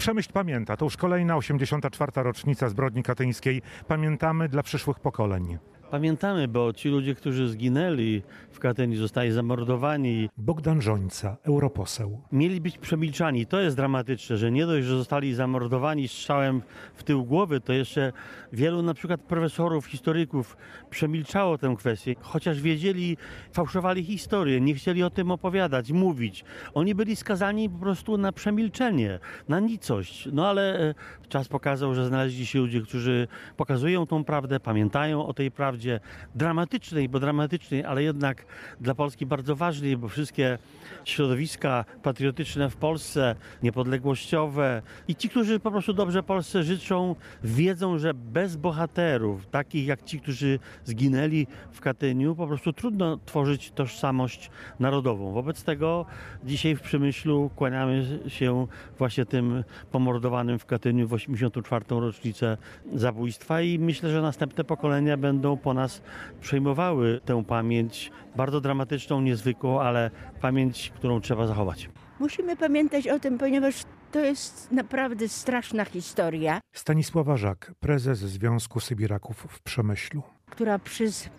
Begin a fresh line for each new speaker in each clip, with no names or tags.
Przemyśl pamięta. To już kolejna 84. rocznica zbrodni katyńskiej. Pamiętamy dla przyszłych pokoleń.
Pamiętamy, bo ci ludzie, którzy zginęli w Katyniu, zostali zamordowani.
Bogdan Żońca, europoseł.
Mieli być przemilczani. To jest dramatyczne, że nie dość, że zostali zamordowani strzałem w tył głowy, to jeszcze wielu na przykład profesorów, historyków przemilczało tę kwestię. Chociaż wiedzieli, fałszowali historię, nie chcieli o tym opowiadać, mówić. Oni byli skazani po prostu na przemilczenie, na nicość. No ale czas pokazał, że znaleźli się ludzie, którzy pokazują tą prawdę, pamiętają o tej prawdzie. Dramatycznej, ale jednak dla Polski bardzo ważnej, bo wszystkie środowiska patriotyczne w Polsce, niepodległościowe i ci, którzy po prostu dobrze Polsce życzą, wiedzą, że bez bohaterów, takich jak ci, którzy zginęli w Katyniu, po prostu trudno tworzyć tożsamość narodową. Wobec tego dzisiaj w Przemyślu kłaniamy się właśnie tym pomordowanym w Katyniu w 84. rocznicę zabójstwa i myślę, że następne pokolenia będą po nas przejmowały tę pamięć, bardzo dramatyczną, niezwykłą, ale pamięć, którą trzeba zachować.
Musimy pamiętać o tym, ponieważ to jest naprawdę straszna historia.
Stanisława Żak, prezes Związku Sybiraków w Przemyślu.
Która przez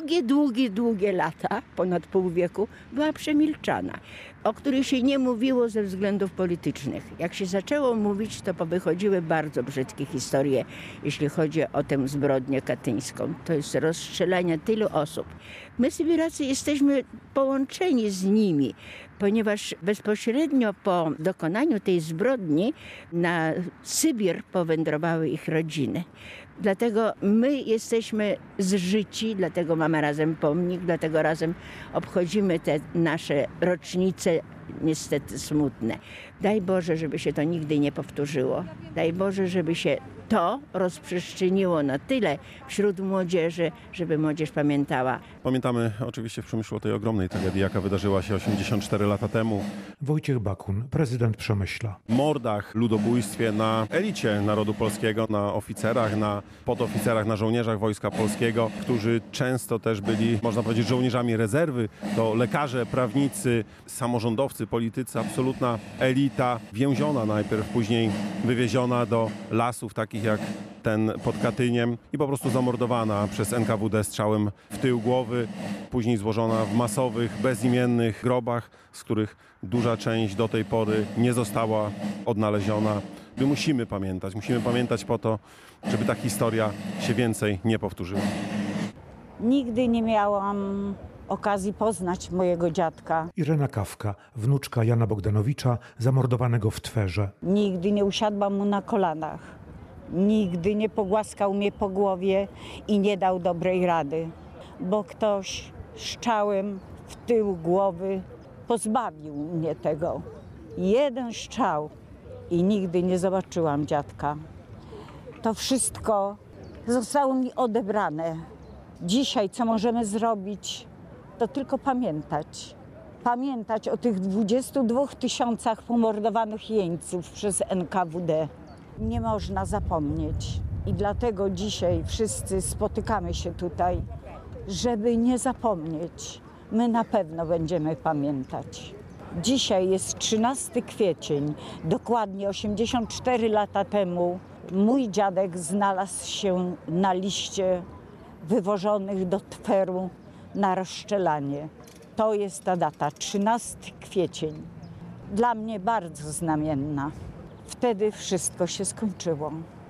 długie lata, ponad pół wieku, była przemilczana, o której się nie mówiło ze względów politycznych. Jak się zaczęło mówić, to powychodziły bardzo brzydkie historie, jeśli chodzi o tę zbrodnię katyńską. To jest rozstrzelanie tylu osób. My, Sybiracy, jesteśmy połączeni z nimi, ponieważ bezpośrednio po dokonaniu tej zbrodni na Sybir powędrowały ich rodziny. Dlatego my jesteśmy zżyci, dlatego mamy razem pomnik, dlatego razem obchodzimy te nasze rocznice niestety smutne. Daj Boże, żeby się to nigdy nie powtórzyło. Daj Boże, żeby się to rozprzestrzeniło na tyle wśród młodzieży, żeby młodzież pamiętała.
Pamiętamy oczywiście w Przemyślu o tej ogromnej tragedii, jaka wydarzyła się 84 lata temu.
Wojciech Bakun, prezydent Przemyśla.
Mordach, ludobójstwie na elicie narodu polskiego, na oficerach, na podoficerach, na żołnierzach Wojska Polskiego, którzy często też byli, można powiedzieć, żołnierzami rezerwy. To lekarze, prawnicy, samorządowcy, politycy, absolutna elita, więziona najpierw, później wywieziona do lasów takich jak ten pod Katyniem i po prostu zamordowana przez NKWD strzałem w tył głowy, później złożona w masowych, bezimiennych grobach, z których duża część do tej pory nie została odnaleziona. My musimy pamiętać po to, żeby ta historia się więcej nie powtórzyła.
Nigdy nie miałam okazji poznać mojego dziadka.
Irena Kawka, wnuczka Jana Bogdanowicza, zamordowanego w Twerze.
Nigdy nie usiadłam mu na kolanach. Nigdy nie pogłaskał mnie po głowie i nie dał dobrej rady, bo ktoś strzałem w tył głowy pozbawił mnie tego. Jeden strzał i nigdy nie zobaczyłam dziadka. To wszystko zostało mi odebrane. Dzisiaj co możemy zrobić, to tylko pamiętać. Pamiętać o tych 22 000 pomordowanych jeńców przez NKWD. Nie można zapomnieć i dlatego dzisiaj wszyscy spotykamy się tutaj, żeby nie zapomnieć. My na pewno będziemy pamiętać. Dzisiaj jest 13 kwiecień, dokładnie 84 lata temu mój dziadek znalazł się na liście wywożonych do Tweru na rozstrzelanie. To jest ta data, 13 kwiecień. Dla mnie bardzo znamienna. Wtedy wszystko się skończyło.